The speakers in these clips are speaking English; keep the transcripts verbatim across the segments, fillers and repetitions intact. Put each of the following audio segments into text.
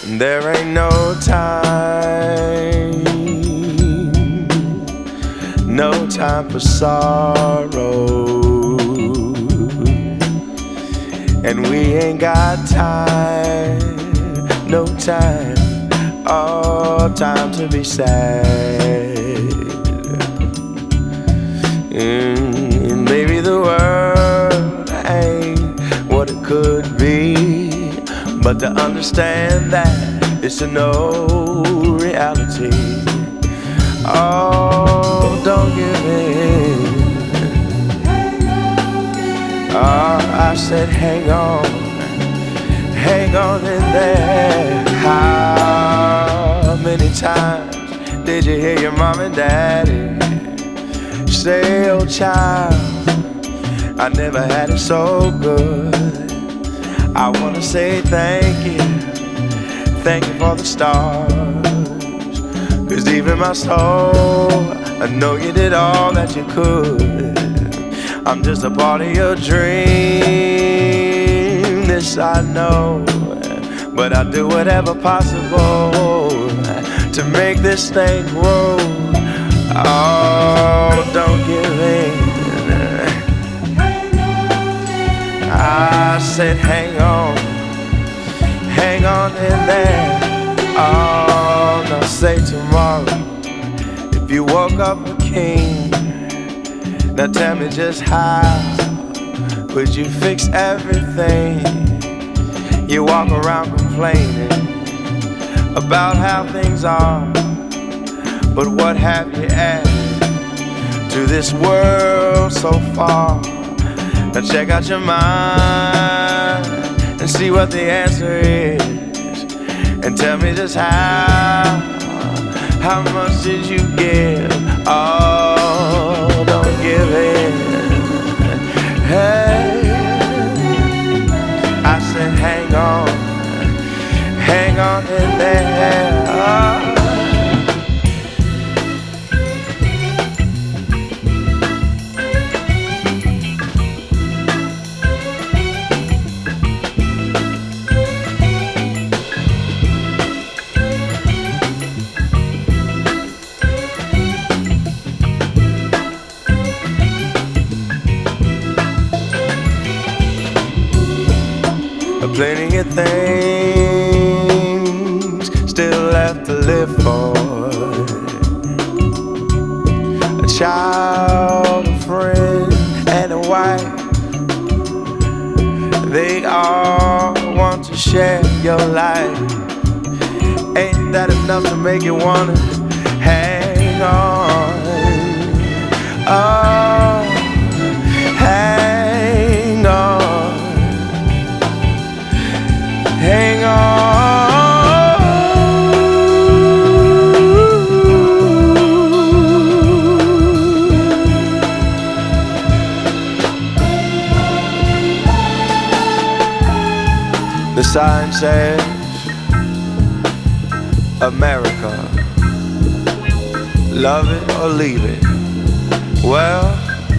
There ain't no time, no time for sorrow, and we ain't got time, no time, all time to be sad. And maybe the world ain't what it could be, but to understand that it's to know reality. Oh, don't give in. Oh, I said hang on, hang on in there. How many times did you hear your mom and daddy say, oh child, I never had it so good. I wanna say thank you, thank you for the stars, 'cause deep in my soul, I know you did all that you could. I'm just a part of your dream, this I know, but I'll do whatever possible to make this thing grow. Oh, don't give in. I said hang on, hang on in there. Oh, now say tomorrow, if you woke up a king, now tell me just how would you fix everything? You walk around complaining about how things are, but what have you added to this world so far? Now check out your mind and see what the answer is, and tell me just how, how much did you give? Oh, don't give in. Hey, I said hang on, hang on in there. Oh. Plenty of things still left to live for. A child, a friend, and a wife. They all want to share your life. Ain't that enough to make you wanna hang on? Oh, hang on. Hang on. The sign says America, love it or leave it. Well,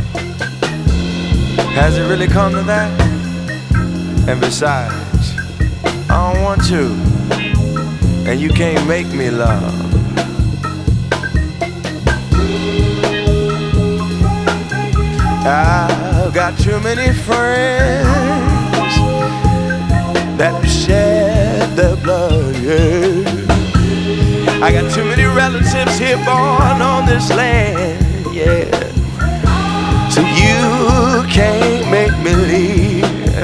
has it really come to that? And besides, I don't want to, and you can't make me love. I've got too many friends that have shed their blood, yeah. I got too many relatives here born on this land, yeah. So you can't make me leave.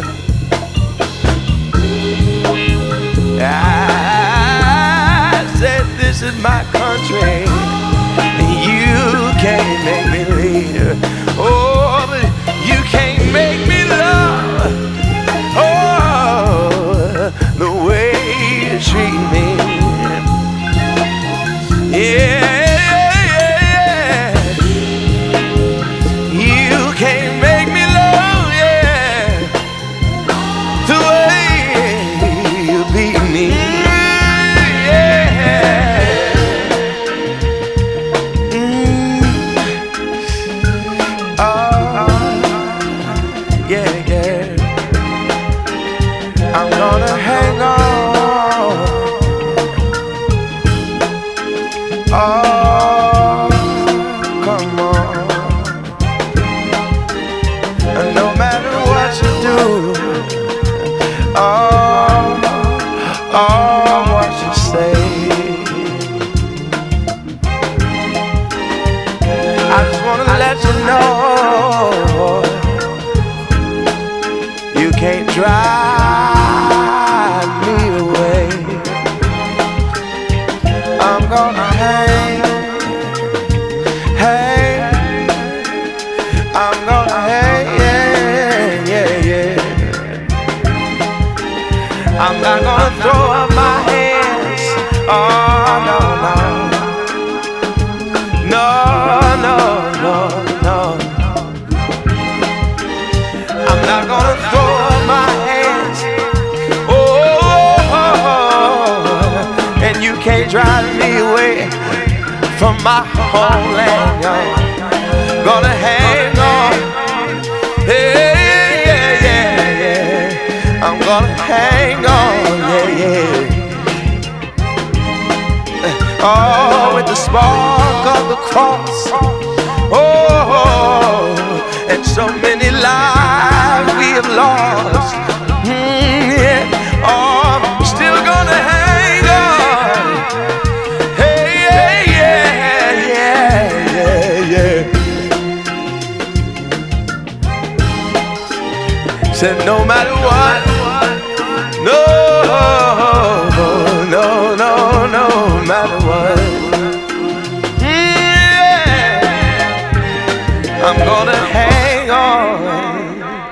I said this is my country, and you can't make me leave. Oh, but you can't make me love. Oh, the way you treat me. Yeah, you can't make me love, yeah, the way you beat me. I'm gonna hang on, Oh, no, no. No, no, no, no. I'm not gonna throw up my hands. Oh, and you can't drive me away from my homeland, y'all. Gonna hang on. Hey, yeah, yeah, yeah. I'm gonna hang on, yeah, yeah. Oh, with the spark of the cross. Oh, and so many lives we have lost. Mm, yeah. Oh, I'm still gonna hang on. Hey, yeah, yeah, yeah, yeah, yeah. Said no matter what, no, no, no, no, no matter what. Mm, yeah. I'm gonna hang on.